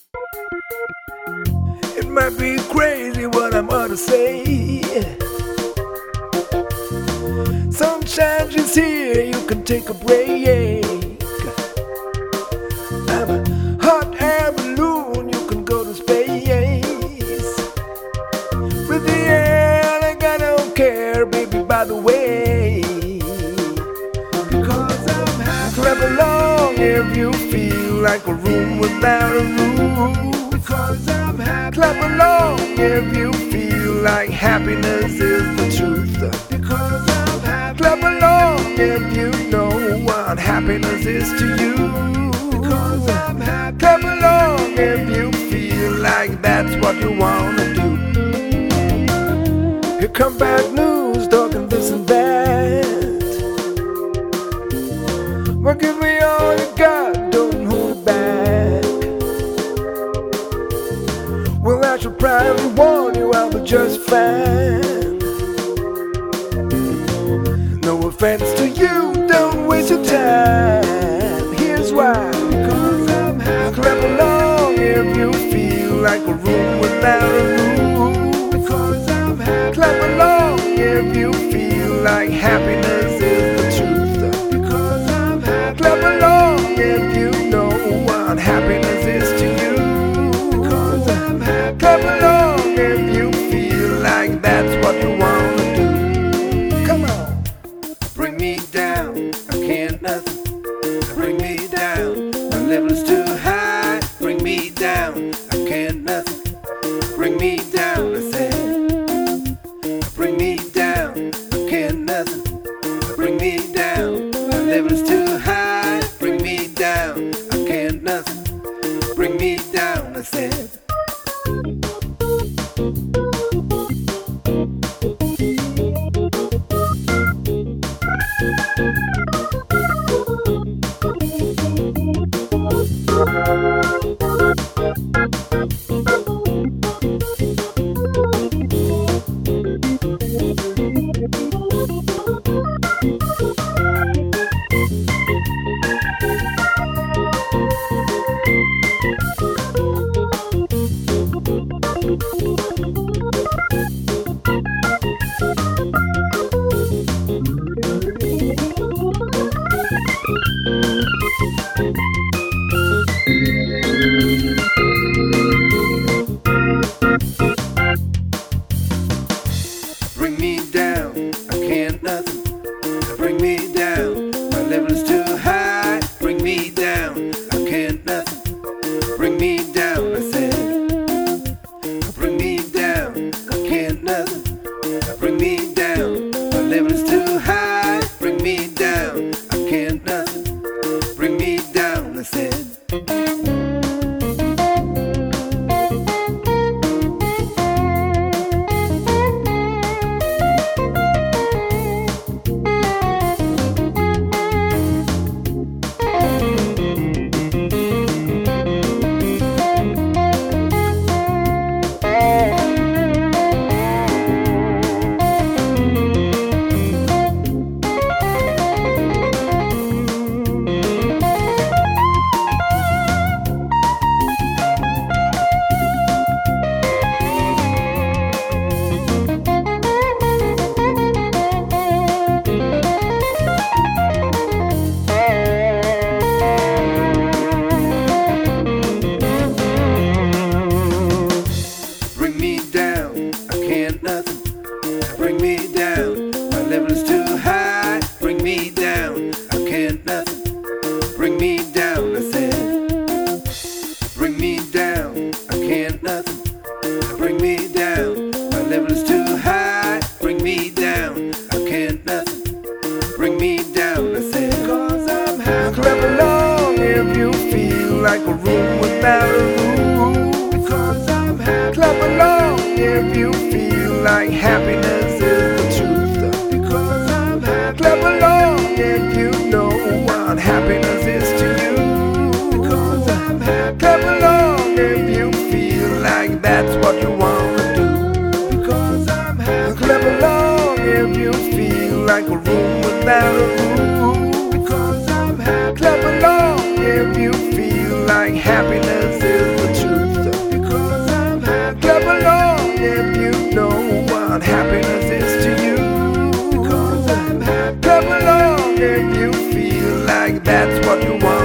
It might be crazy what I'm gonna say. Sunshine is here, you can take a break. I'm a hot air balloon, you can go to space. With the air, like I don't care, baby, by the way. Because I'm happy. Clap along if you feel like a room without a roof. Because I'm happy. Clap along if you feel like happiness is the truth. Because I'm happy. Clap along if you know what happiness is to you. Because I'm happy. Clap along if you feel like that's what you wanna do. Here come bad news, talking this and that. Well, give me all you got, don't hold it back. Well, I should probably warn you, I'll be just fine. No offense to you, don't waste your time. Here's why. Because I'm happy. Clap along if you feel like a room without a roof. Because I'm happy. Clap along if you feel like happiness is the truth. Because I'm happy. Clap along if you know what happiness is to you. Because I'm happy. Clap along if you feel like that's what you wanna do. Come on. Bring me down, I can't nothing. Bring me down, my level is too high. Bring me down, I can't nothing. Bring me down, I said. Bring me down, I can't nothing. Bring me down, my level is too high. Bring me down, I can't nothing. Bring me down, I said. Bring me down, I can't nothing. Bring me down, my level is too high. Bring me down, I can't nothing. Bring me down, I said. Bring me down, I can't nothing. Bring me down, my level is too high. Bring me down, I can't nothing. Bring me down, I said. Bring me down, my level is too high. Bring me down, I can't nothing. Bring me down, I said. Bring me down, I can't nothing. Bring me down, my level is too high. Bring me down, I can't nothing. Bring me down, I said. Cause I'm happy. Clap along if you feel like a room without a roof. Because I'm happy. Clap along if you feel like happiness is the truth. Because I'm happy. Clap along if you know what happiness is to you. Because I'm happy. Clap along if you feel like that's what you wanna do. Because I'm happy. Clap along if you feel like a room without a roof. Because I'm happy. Clap along if you feel like happiness is the truth. what you want.